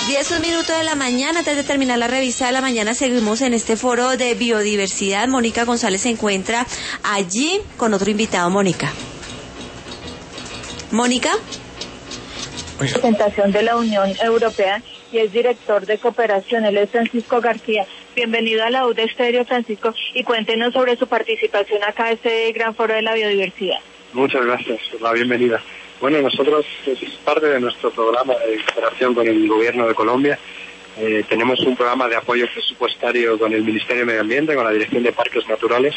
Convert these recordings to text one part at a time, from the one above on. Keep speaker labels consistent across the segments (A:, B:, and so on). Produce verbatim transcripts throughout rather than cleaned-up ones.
A: diez un minuto de la mañana. Antes de terminar la revista de la mañana, seguimos en este foro de biodiversidad. Mónica González se encuentra allí con otro invitado. Mónica. Mónica.
B: Presentación de la Unión Europea y es director de cooperación. Él es Francisco García. Bienvenido a la U D Estéreo, Francisco, y cuéntenos sobre su participación acá en este gran foro de la biodiversidad.
C: Muchas gracias por la bienvenida. Bueno, nosotros, es parte de nuestro programa de cooperación con el Gobierno de Colombia. Eh, tenemos un programa de apoyo presupuestario con el Ministerio de Medio Ambiente, con la Dirección de Parques Naturales,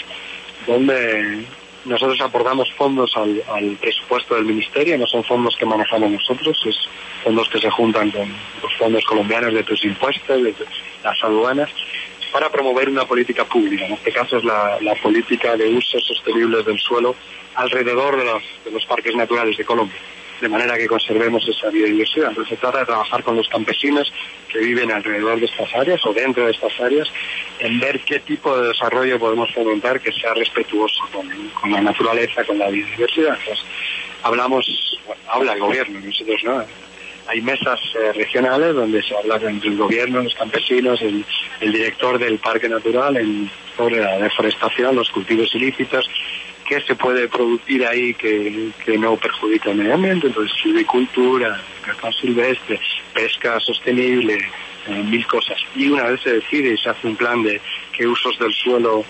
C: donde nosotros aportamos fondos al, al presupuesto del Ministerio. No son fondos que manejamos nosotros, es fondos que se juntan con los fondos colombianos de tus impuestos, de las aduanas, para promover una política pública. En este caso es la, la política de usos sostenibles del suelo alrededor de los, de los parques naturales de Colombia, de manera que conservemos esa biodiversidad. Entonces se trata de trabajar con los campesinos que viven alrededor de estas áreas o dentro de estas áreas, en ver qué tipo de desarrollo podemos fomentar que sea respetuoso con, con la naturaleza, con la biodiversidad. Entonces, hablamos, bueno, habla el gobierno, nosotros no. Hay mesas eh, regionales donde se habla entre el gobierno, los campesinos, el, el director del parque natural, en, sobre la deforestación, los cultivos ilícitos, qué se puede producir ahí que, que no perjudica el medio ambiente. Entonces, silvicultura, cacao silvestre, pesca sostenible, eh, mil cosas. Y una vez se decide y se hace un plan de qué usos del suelo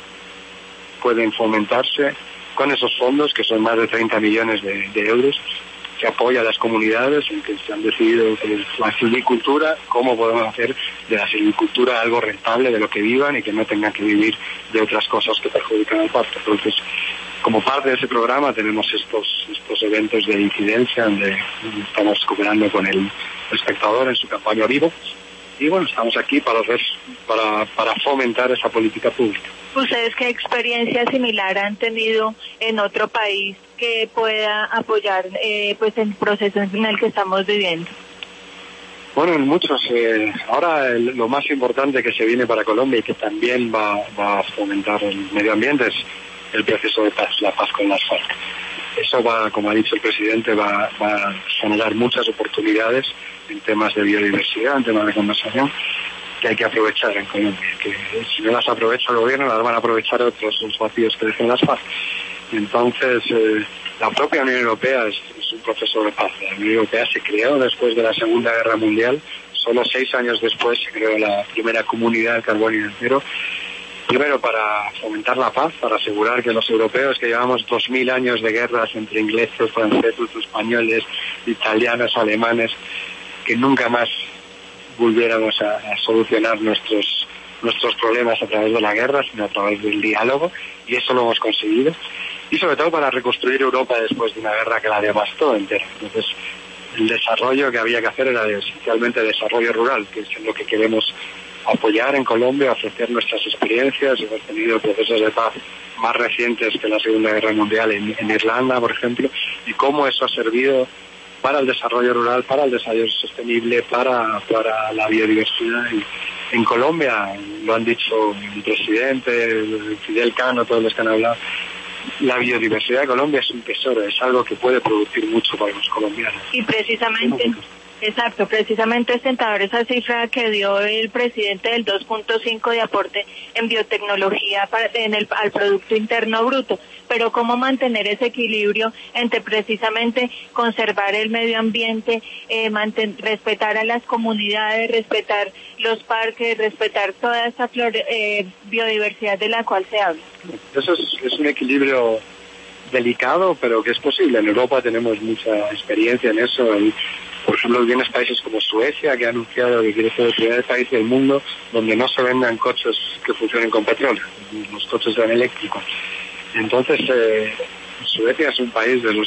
C: pueden fomentarse, con esos fondos, que son más de treinta millones de, de euros, se apoya a las comunidades en que se han decidido que la silvicultura, cómo podemos hacer de la silvicultura algo rentable, de lo que vivan y que no tengan que vivir de otras cosas que perjudican al parque. Entonces, como parte de ese programa tenemos estos estos eventos de incidencia donde estamos cooperando con el espectador en su campaña Vivo. Y bueno, estamos aquí para, para, para fomentar esa política pública.
B: ¿Ustedes qué experiencia similar han tenido en otro país que pueda apoyar eh, pues el proceso en el que estamos viviendo?
C: Bueno, en muchos. Eh, ahora el, lo más importante que se viene para Colombia y que también va, va a fomentar el medio ambiente es el proceso de paz, la paz con las FARC. Eso va, como ha dicho el presidente, va, va a generar muchas oportunidades en temas de biodiversidad, en temas de conservación, que hay que aprovechar en Colombia. Que si no las aprovecha el gobierno, las van a aprovechar otros los vacíos que dejen las FARC. Entonces, eh, la propia Unión Europea es, es un proceso de paz. La Unión Europea se creó después de la Segunda Guerra Mundial. Solo seis años después se creó la primera Comunidad del Carbón y del Acero. Primero, para fomentar la paz, para asegurar que los europeos, que llevamos dos mil años de guerras entre ingleses, franceses, españoles, italianos, alemanes, que nunca más volviéramos a, a solucionar nuestros nuestros problemas a través de la guerra, sino a través del diálogo, y eso lo hemos conseguido. Y sobre todo para reconstruir Europa después de una guerra que la devastó entera. Entonces, el desarrollo que había que hacer era esencialmente desarrollo rural, que es lo que queremos apoyar en Colombia, ofrecer nuestras experiencias. Hemos tenido procesos de paz más recientes que la Segunda Guerra Mundial en, en Irlanda, por ejemplo, y cómo eso ha servido para el desarrollo rural, para el desarrollo sostenible, para, para la biodiversidad. Y en Colombia, lo han dicho el presidente, Fidel Cano, todos los que han hablado, la biodiversidad de Colombia es un tesoro, es algo que puede producir mucho para los colombianos.
B: Y precisamente... Exacto, precisamente es tentador esa cifra que dio el presidente del dos punto cinco de aporte en biotecnología para, en el, al Producto Interno Bruto, pero cómo mantener ese equilibrio entre precisamente conservar el medio ambiente, eh, manten, respetar a las comunidades, respetar los parques, respetar toda esa flor, eh, biodiversidad de la cual se habla.
C: Eso es, es un equilibrio delicado, pero que es posible. En Europa tenemos mucha experiencia en eso. Y, por ejemplo, vienes países como Suecia, que ha anunciado que quiere ser el primer país del mundo donde no se vendan coches que funcionen con petróleo, los coches sean eléctricos. Entonces, eh, Suecia es un país de los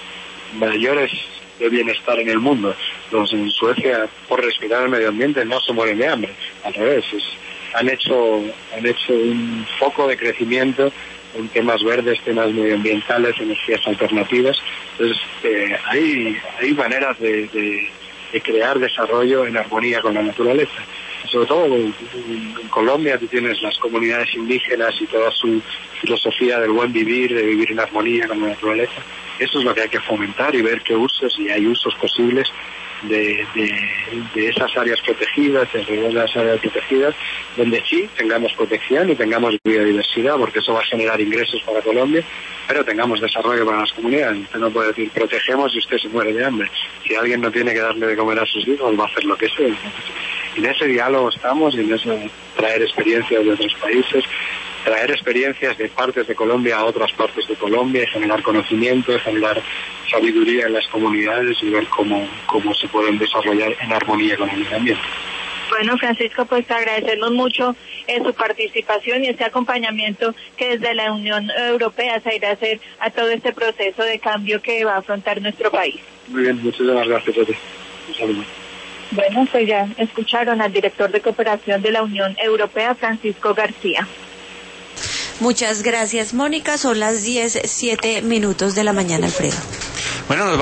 C: mayores de bienestar en el mundo. Los en Suecia, por respirar el medio ambiente, no se mueren de hambre. Al revés, es, han hecho han hecho un foco de crecimiento en temas verdes, temas medioambientales, energías alternativas. Entonces, eh, hay, hay maneras de, de, de crear desarrollo en armonía con la naturaleza. Sobre todo en, en Colombia tú tienes las comunidades indígenas y toda su filosofía del buen vivir, de vivir en armonía con la naturaleza. Eso es lo que hay que fomentar y ver qué usos, y hay usos posibles de, de, de esas áreas protegidas, alrededor de las áreas protegidas, donde sí tengamos protección y tengamos biodiversidad, porque eso va a generar ingresos para Colombia, pero tengamos desarrollo para las comunidades. Usted no puede decir protegemos y usted se muere de hambre. Si alguien no tiene que darle de comer a sus hijos, va a hacer lo que sea. Y en ese diálogo estamos, y en eso traer experiencias de otros países, traer experiencias de partes de Colombia a otras partes de Colombia, y generar conocimiento, y generar sabiduría en las comunidades y ver cómo, cómo se pueden desarrollar en armonía con el medio ambiente.
B: Bueno, Francisco, pues agradecemos mucho eh, su participación y este acompañamiento que desde la Unión Europea se irá a hacer a todo este proceso de cambio que va a afrontar nuestro país.
C: Muy bien, muchísimas gracias a ti. Un saludo.
B: Bueno, pues ya escucharon al director de cooperación de la Unión Europea, Francisco García.
A: Muchas gracias, Mónica. Son las diez, siete minutos de la mañana, Alfredo.
D: Bueno, nos